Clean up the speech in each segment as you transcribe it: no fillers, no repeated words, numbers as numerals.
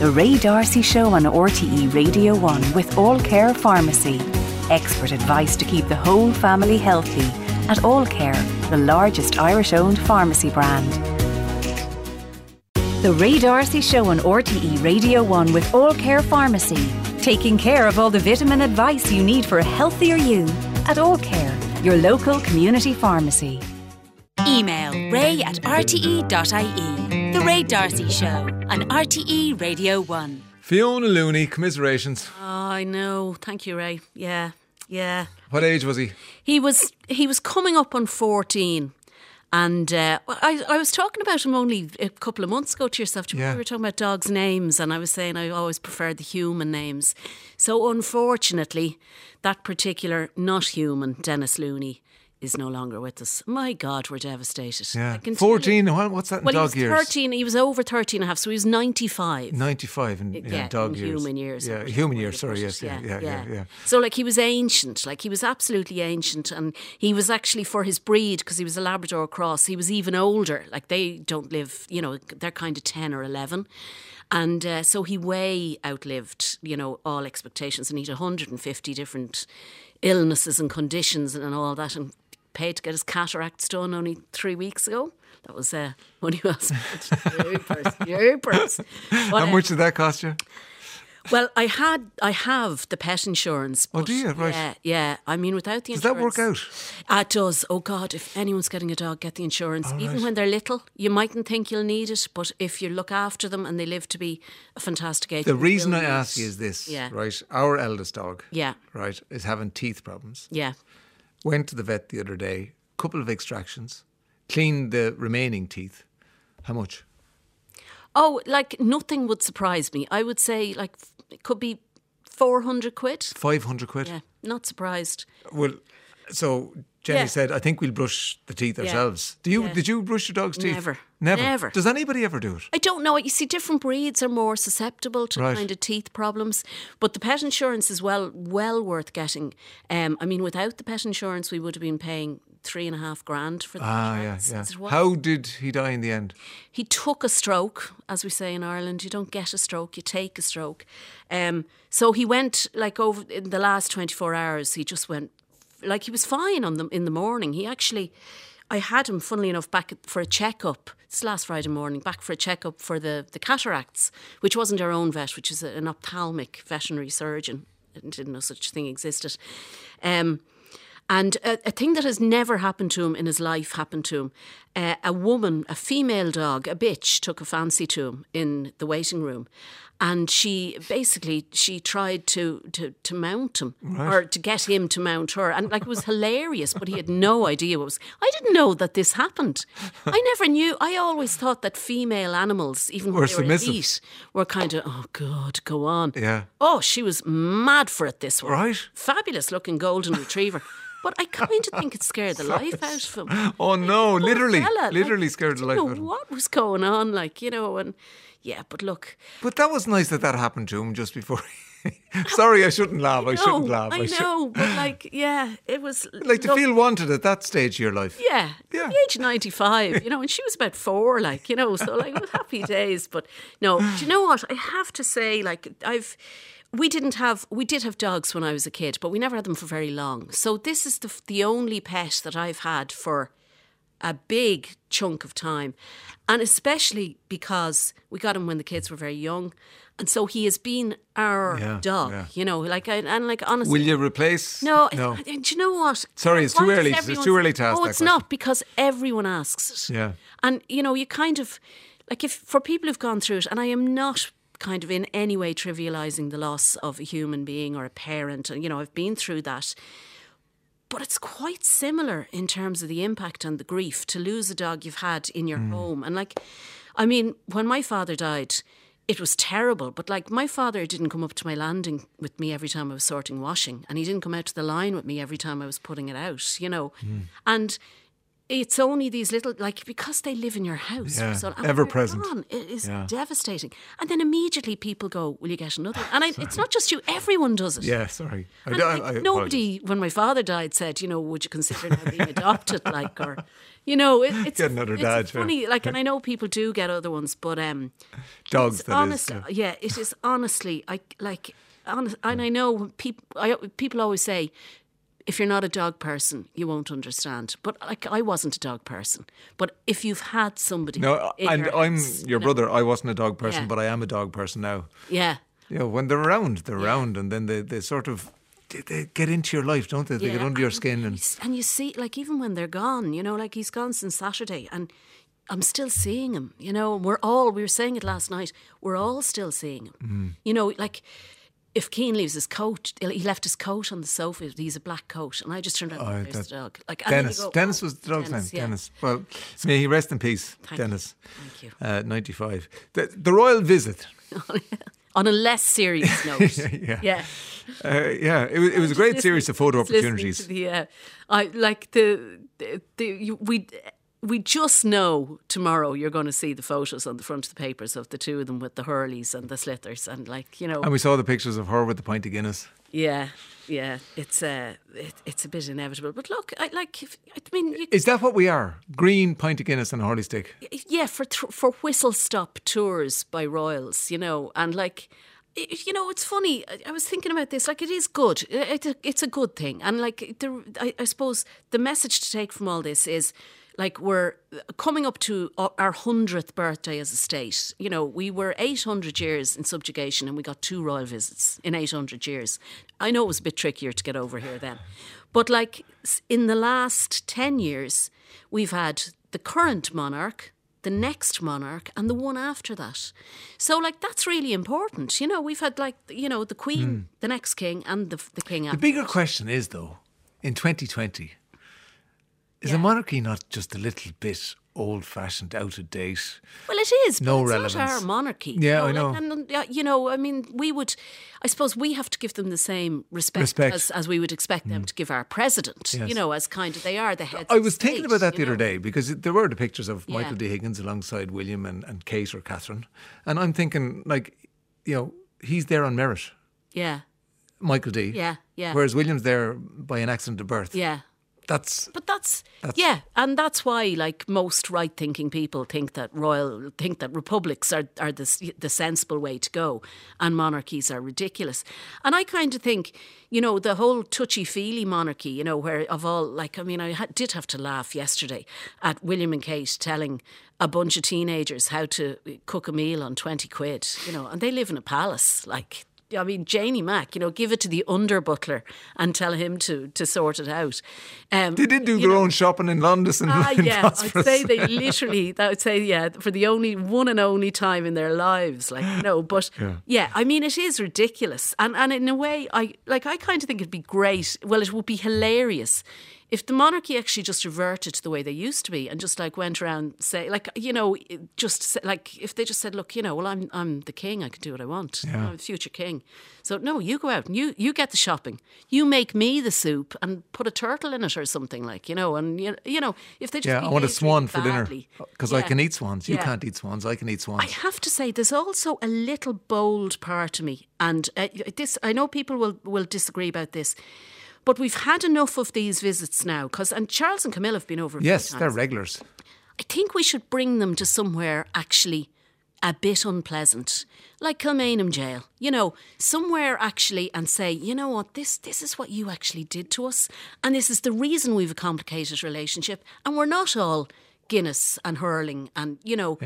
The Ray D'Arcy Show on RTE Radio 1 with All Care Pharmacy. Expert advice to keep the whole family healthy at All Care, the largest Irish-owned pharmacy brand. The Ray D'Arcy Show on RTE Radio 1 with All Care Pharmacy. Taking care of all the vitamin advice you need for a healthier you at All Care, your local community pharmacy. Email ray@rte.ie. The Ray D'Arcy Show on RTE Radio 1. Fiona Looney, commiserations. Oh, I know. Thank you, Ray. Yeah. What age was he? He was coming up on 14. And I was talking about him only a couple of months ago to yourself. We were talking about dogs' names, and I was saying I always preferred the human names. So unfortunately, that particular not human, Dennis Looney, is no longer with us. My God, we're devastated. Yeah. 14, what's that in dog years? Well, he was 13, he was over 13 and a half, so he was 95. 95 in dog years. Human years. Yeah, human years, sorry, yes. Yeah. So, he was ancient, he was absolutely ancient, and he was actually, for his breed, because he was a Labrador cross, he was even older. They don't live, they're kind of 10 or 11. And so he way outlived, all expectations, and he had 150 different illnesses and conditions and all that, and paid to get his cataracts done only 3 weeks ago. That was money well spent. Youpers. How much did that cost you? Well, I have the pet insurance. Oh, do you? Right. Yeah. I mean, without the insurance. Does that work out? It does. Oh, God, if anyone's getting a dog, get the insurance. Oh, even when they're little, you mightn't think you'll need it, but if you look after them and they live to be a fantastic age. The reason I ask you is this, right? Our eldest dog, right, is having teeth problems. Yeah. Went to the vet the other day, couple of extractions, cleaned the remaining teeth. How much? Oh, nothing would surprise me. I would say it could be 400 quid. 500 quid? Yeah, not surprised. Well, so Jenny said, I think we'll brush the teeth ourselves. Did you brush your dog's teeth? Never. Does anybody ever do it? I don't know. You see, different breeds are more susceptible to kind of teeth problems. But the pet insurance is well worth getting. I mean, without the pet insurance, we would have been paying $3,500 for the insurance. Yeah. How did he die in the end? He took a stroke, as we say in Ireland. You don't get a stroke, you take a stroke. So he went, over in the last 24 hours, he just went, he was fine in the morning. He actually, I had him, funnily enough, back for a checkup. It's last Friday morning, back for a checkup for the cataracts, which wasn't our own vet, which is an ophthalmic veterinary surgeon. I didn't know such a thing existed. And a thing that has never happened to him in his life happened to him. A woman, a female dog, a bitch, took a fancy to him in the waiting room. And she tried to mount him, or to get him to mount her. And it was hilarious, but he had no idea what was. I didn't know that this happened. I never knew. I always thought that female animals, even when they were in heat, were kind of, oh God, go on. Yeah. Oh, she was mad for it, this one. Right. Fabulous looking golden retriever. But I kind of think it scared the life out of him. Oh no, literally scared the life out of him. What was going on, and yeah, but look. But that was nice that happened to him just before. Sorry, I shouldn't laugh. I shouldn't laugh. I know, but it was to feel wanted at that stage of your life. Yeah. At the age of 95, and she was about 4, so it was happy days. But no, do you know what? I have to say, we did have dogs when I was a kid, but we never had them for very long. So this is the only pet that I've had for a big chunk of time. And especially because we got him when the kids were very young. And so he has been our dog, honestly. Will you replace? No. Do you know what? Sorry, it's too early. It's too early to ask that question. No, it's not, because everyone asks it. Yeah. And, you kind of, if for people who've gone through it, and I am not kind of in any way trivialising the loss of a human being or a parent, and, I've been through that. But it's quite similar in terms of the impact and the grief to lose a dog you've had in your home. And when my father died, it was terrible. But my father didn't come up to my landing with me every time I was sorting washing. And he didn't come out to the line with me every time I was putting it out, And it's only these little, like, because they live in your house. Yeah, and when ever they're present. gone, it is Yeah. devastating. And then immediately people go, will you get another? And it's not just you, everyone does it. Yeah, sorry. And nobody, when my father died, said, would you consider now being adopted? Like, or, it's Get another it's dad, funny. Like, and I know people do get other ones, but Dogs, it's that honest, is. yeah, it is honestly. And I know people always say, if you're not a dog person, you won't understand. But like, I wasn't a dog person. But if you've had somebody, No, in and your I'm house, your brother. I wasn't a dog person, Yeah. but I am a dog person now. Yeah. When they're around, they're around, and then they sort of they get into your life, don't they? They get under your skin, and you see, like, even when they're gone, like he's gone since Saturday, and I'm still seeing him. We were saying it last night. We're all still seeing him. Like, if Keane leaves his coat, he left his coat on the sofa. He's a black coat, and I just turned around and there's the dog. Like, and then you go, Dennis was the dog's name. yeah. Dennis. Well, may he rest in peace, Thank Dennis. you. Thank you. 95. The royal visit. On a less serious note, Yeah. It was a great series of photo opportunities. We just know tomorrow you're going to see the photos on the front of the papers of the two of them with the Hurleys and the Slithers, and And we saw the pictures of her with the pint of Guinness. Yeah, it's a bit inevitable. But look, Is that what we are? Green, pint of Guinness and a Harley stick? yeah, for whistle stop tours by royals, and like. It's funny. I was thinking about this. Like, it is good. It's a good thing, and like, I suppose the message to take from all this is, like, we're coming up to our 100th birthday as a state. We were 800 years in subjugation, and we got 2 royal visits in 800 years. I know it was a bit trickier to get over here then, but like, in the last 10 years, we've had the current monarch, the next monarch, and the one after that. So, like, that's really important. We've had, like, the Queen, the next king, and the king after. The bigger question is, though, in 2020, is a monarchy not just a little bit old-fashioned, out of date? Well, it is. No but relevance. It's not our monarchy. Yeah, I know. I suppose we have to give them the same respect. As we would expect them to give our president. Yes. As kind of, they are the heads. I was of the thinking state, about that the other day, because there were the pictures of Yeah. Michael D. Higgins alongside William and Kate or Catherine. And I'm thinking, like, he's there on merit, Yeah, Michael D. yeah, yeah. Whereas William's there by an accident of birth. Yeah. That's And that's why, like, most right-thinking people think that republics are the sensible way to go, and monarchies are ridiculous. And I kind of think, the whole touchy-feely monarchy, where of all, like, I did have to laugh yesterday at William and Kate telling a bunch of teenagers how to cook a meal on 20 quid, and they live in a palace, like. Janie Mack, give it to the under butler and tell him to sort it out. They did do their own shopping in London and yeah, Prosperous. I'd say they literally, that would say, yeah, for the one and only time in their lives, like, but it is ridiculous. And in a way, I kind of think it'd be great. Well, it would be hilarious if the monarchy actually just reverted to the way they used to be and just, like, went around, say, like, like, if they just said, look, well, I'm the king, I can do what I want. Yeah. I'm the future king. So no, you go out and you get the shopping. You make me the soup and put a turtle in it or something, like, and if they just I want a swan for badly, dinner because I can eat swans. You Yeah. can't eat swans. I can eat swans. I have to say, there's also a little bold part of me, and this, I know people will disagree about this, but we've had enough of these visits now, and Charles and Camilla have been over a few Yes, times. they're regulars. I think we should bring them to somewhere actually a bit unpleasant, like Kilmainham Jail, somewhere actually, and say, you know what, this is what you actually did to us, and this is the reason we've a complicated relationship, and we're not all Guinness and hurling, and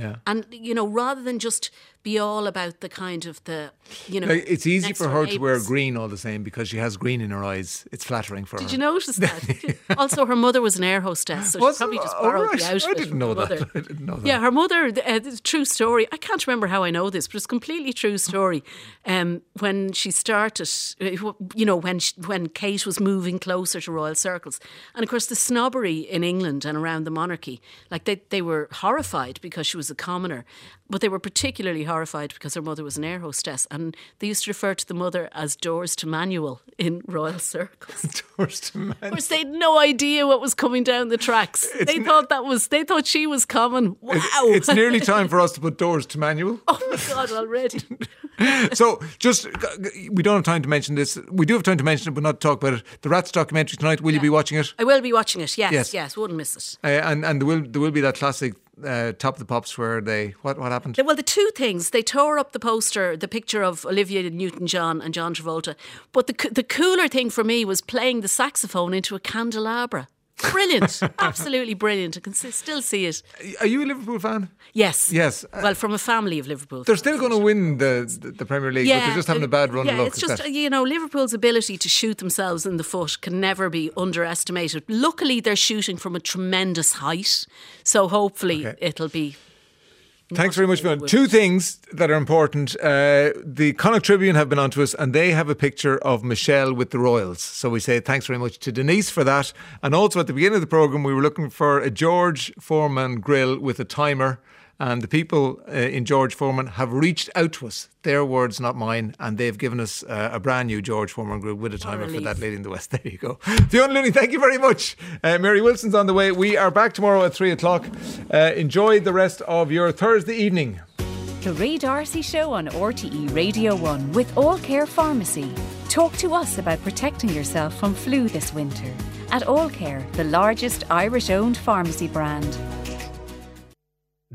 rather than just be all about the kind of the, Like, it's easy next for door her to wear neighbours. green all the same because she has green in her eyes. It's flattering for her. Did you notice that? Also, her mother was an air hostess, so she probably just borrowed the outfit. I didn't from know her that. mother. I didn't know that. Yeah, her mother, true story. I can't remember how I know this, but it's a completely true story. When she started, when Kate was moving closer to royal circles. And of course, the snobbery in England and around the monarchy Like they were horrified because she was a commoner, but they were particularly horrified because her mother was an air hostess, and they used to refer to the mother as Doors to Manual in royal circles. Doors to Manual. Of course, they had no idea what was coming down the tracks. They thought she was common. Wow! It's nearly time for us to put Doors to Manual. Oh my God, already. So, we don't have time to mention this. We do have time to mention it, but not talk about it. The Rats documentary tonight. Will you be watching it? I will be watching it. Yes. Wouldn't miss it. And there will be that classic Top of the Pops where they what happened? Well, the two things, they tore up the picture of Olivia Newton-John and John Travolta, but the cooler thing for me was playing the saxophone into a candelabra. Brilliant. Absolutely brilliant. I can still see it. Are you a Liverpool fan? Yes. Yes. Well, from a family of Liverpool They're fans. still going to win the Premier League, but they're just having a bad run of luck. It's just, Liverpool's ability to shoot themselves in the foot can never be underestimated. Luckily, they're shooting from a tremendous height, so hopefully it'll be... Thanks very much, Fiona. Two things that are important. The Connacht Tribune have been onto us and they have a picture of Michelle with the Royals. So we say thanks very much to Denise for that. And also at the beginning of the programme, we were looking for a George Foreman grill with a timer. And the people in George Foreman have reached out to us. Their words, not mine. And they've given us a brand new George Foreman grill with a timer for that lady in the West. There you go. Fiona Looney, thank you very much. Mary Wilson's on the way. We are back tomorrow at 3 o'clock. Enjoy the rest of your Thursday evening. The Ray D'Arcy Show on RTE Radio 1 with All Care Pharmacy. Talk to us about protecting yourself from flu this winter. At All Care, the largest Irish-owned pharmacy brand.